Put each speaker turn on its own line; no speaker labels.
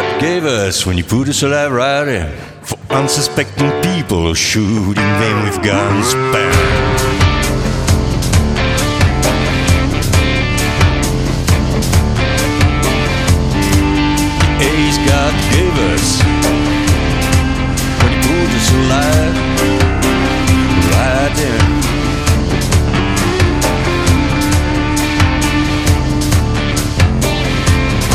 God gave us when you put us alive right in for unsuspecting people shooting them with guns. Bam. The A's God gave us